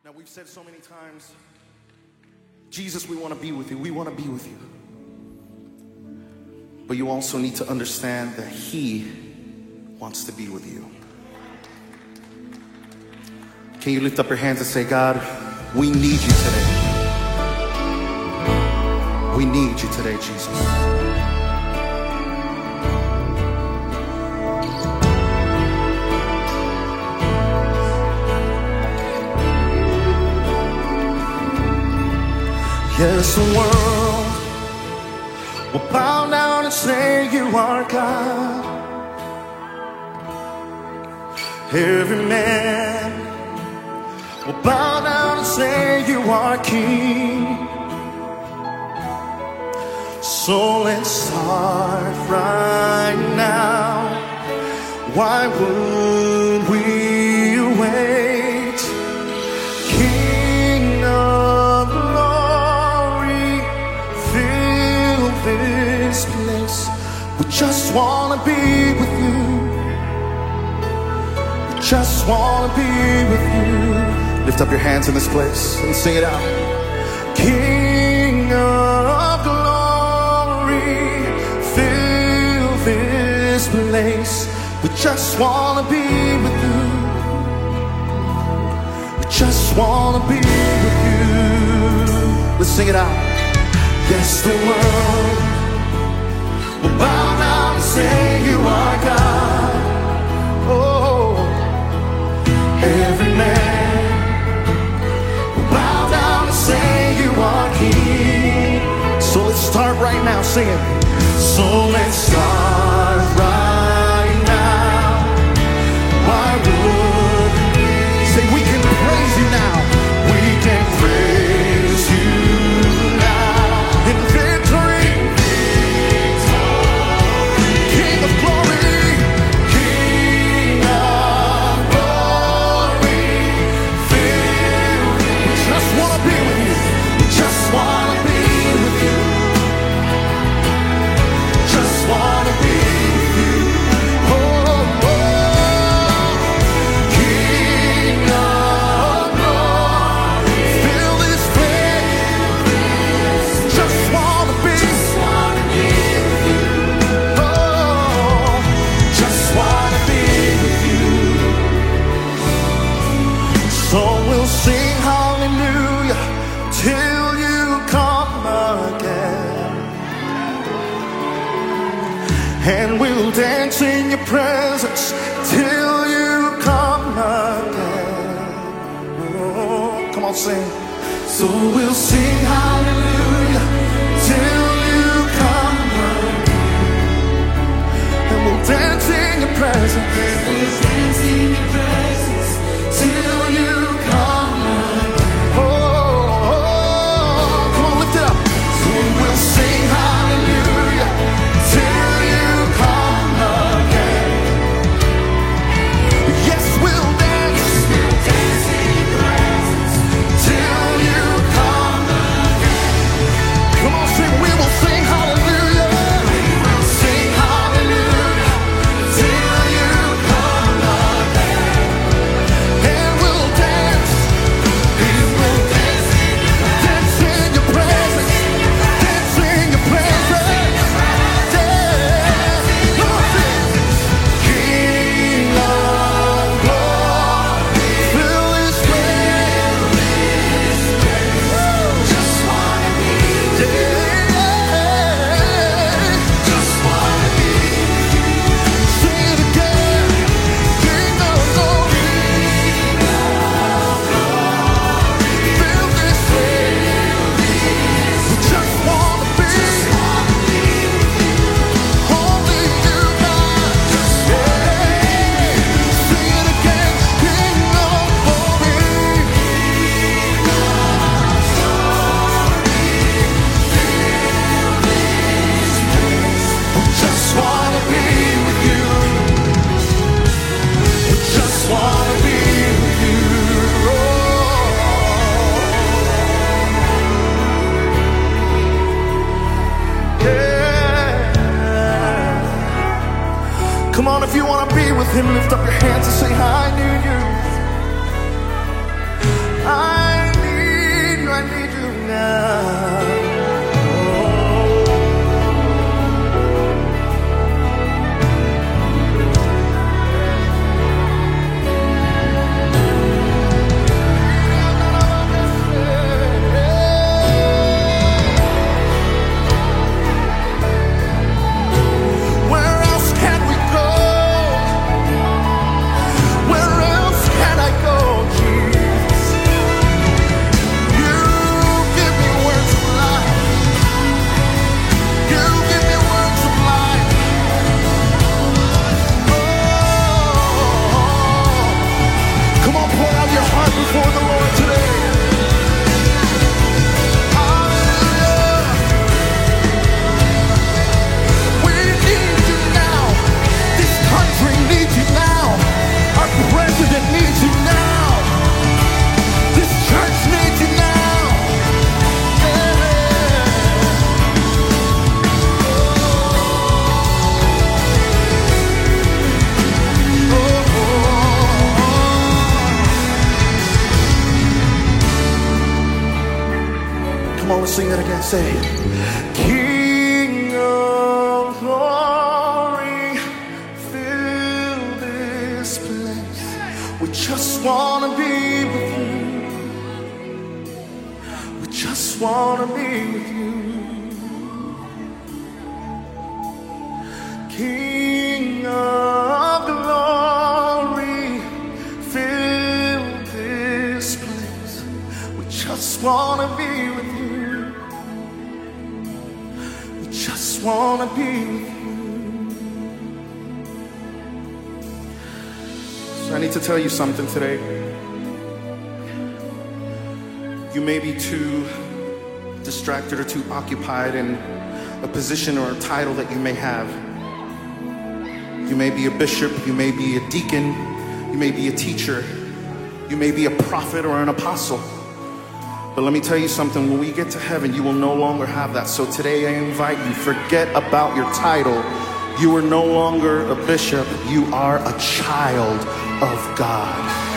Now, we've said so many times, Jesus, we want to be with you. We want to be with you. But you also need to understand that He wants to be with you. Can you lift up your hands and say, God, we need you today. We need you today, Jesus. Yes, the world will bow down and say you are God. Every man will bow down and say you are King. So let's start right now. Why would we wait? King of glory, fill this place. We just want to be with you. We just want to be with you. Lift up your hands in this place and sing it out. King of glory, fill this place. We just want to be with you. We just want to be with you. Let's sing it out. Yes, the world will bow down and say you are God. Oh, every man will bow down and say you are King. So let's start right now singing. So let's start right now. Why would we say we can praise you now? We can praise you now in victory. King of glory, King of glory, fill. We just want to be with you. We just want to be with you. Just want to be with you. Oh, oh. King of glory, fill this place. Just want to be with you. Oh, just want to be with you. So we'll sing hallelujah till you come again. And we'll dance in your presence till you come again. Oh, come on, sing. So we'll sing hallelujah till you come again. And we'll dance in your presence. We'll dance in your presence till you come again. Oh, oh, oh, come on, lift it up. So we'll sing hallelujah till you come again. Yes, we'll dance. We'll dance in your presence till you come again. Come on, sing. We will sing hallelujah. We will sing hallelujah till you come again. And we'll dance. We will dance in your presence. Dance in your presence. Yeah. Come on, sing. King of glory, fill this place. Just wanna be with you. Just wanna be with you. Sing it again. King of glory, fill this place. We just wanna be with you. Only you, God. Yeah. Sing it again. King of glory. Just wanna be with you. Just wanna be with you. Oh, yeah. Come on, if you want to be with Him, lift up your hands and say, I need you. I sing that again. Say, King of glory, fill this place. We just want to be with you. We just want to be with you. King of glory, fill this place. We just want to be with you. We just want to be with you. So I need to tell you something today. You may be too distracted or too occupied in a position or a title that you may have. You may be a bishop, you may be a deacon, you may be a teacher, you may be a prophet or an apostle. But let me tell you something, when we get to heaven, you will no longer have that. So today I invite you, forget about your title. You are no longer a bishop, you are a child of God.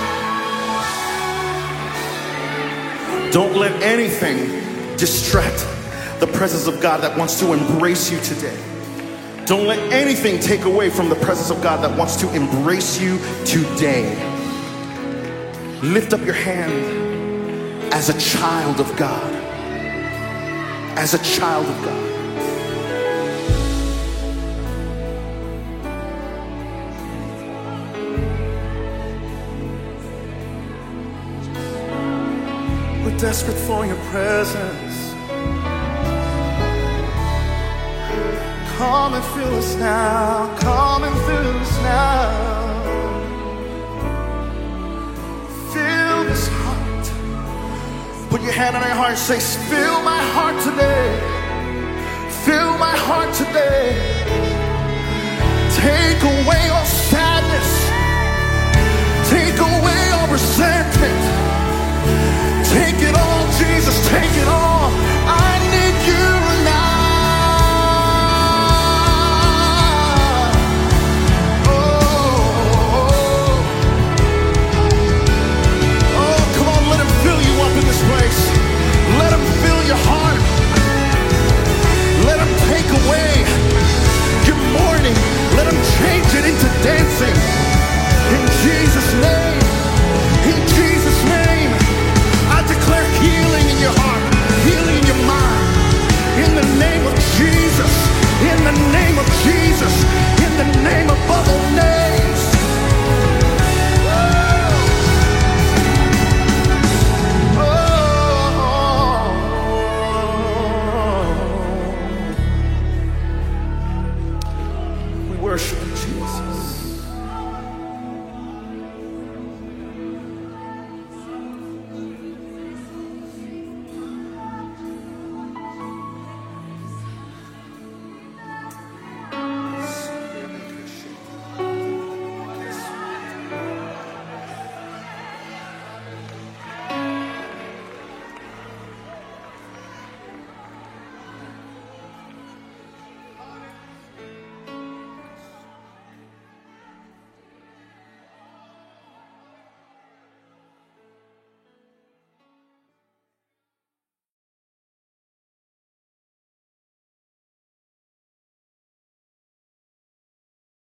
Don't let anything distract the presence of God that wants to embrace you today. Don't let anything take away from the presence of God that wants to embrace you today. Lift up your hand as a child of God. As a child of God. We're desperate for your presence. Come and fill us now. Come and fill us now. Fill this heart. Put your hand on your heart and say, fill my heart today. Fill my heart today. Take away all